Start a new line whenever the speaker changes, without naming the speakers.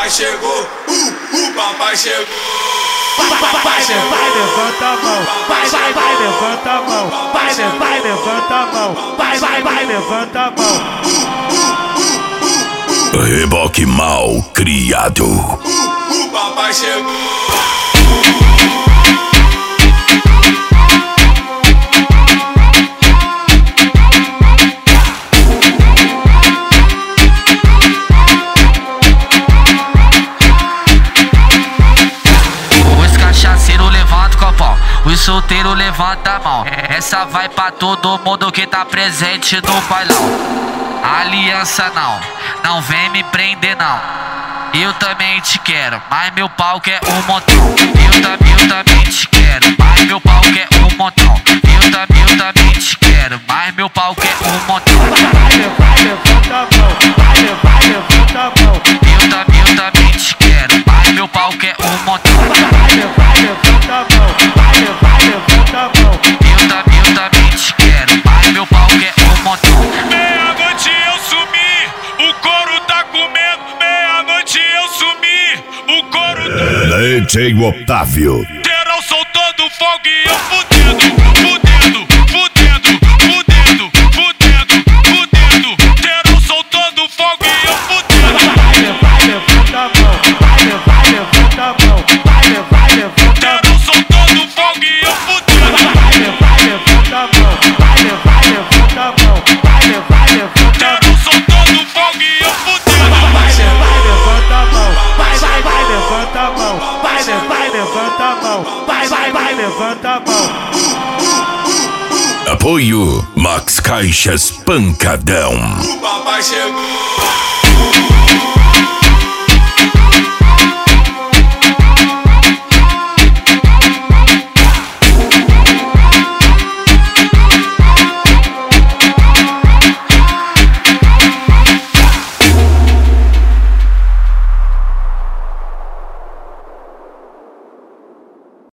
papai chegou, papai chegou.
Vai, levanta a mão. Vai, levanta a mão. Vai, levanta a mão. Vai, levanta a mão.
Reboque mal criado.
Papai chegou.
Os solteiros levanta a mão. Essa vai pra todo mundo que tá presente no bailão. Aliança não vem me prender não. Eu também te quero, mas meu pau quer um montão. Eu também te quero, mas meu pau quer um montão. Eu também te quero, mas meu pau quer um montão.
Vai, levanta a mão. Vai, levanta a mão.
Eu também te quero, mas meu pau quer um montão.
Vai, levanta a mão. Vai, levanta a mão.
Eu também te quero, mas meu pau quer um montão.
Meia-noite eu sumi, o couro tá comendo. Meia-noite eu sumi, o couro tá...
DJ Otávio.
Geral soltando fogo e eu fudendo. Geral soltando fogo e eu fudendo.
Vai, levanta a mão. Vai, levanta a mão. Vai, levanta a mão.
Geral soltando fogo e eu fudendo.
Vai, levanta a mão. Vai, levanta a mão. Vai, levanta a mão.
Geral soltando fogo e eu fudendo.
Vai, levanta a mão. Vai, levanta a mão. Vai, levanta a mão. Vai, levanta a mão.
Apoio Max Caixas Pancadão.
Papai chegou.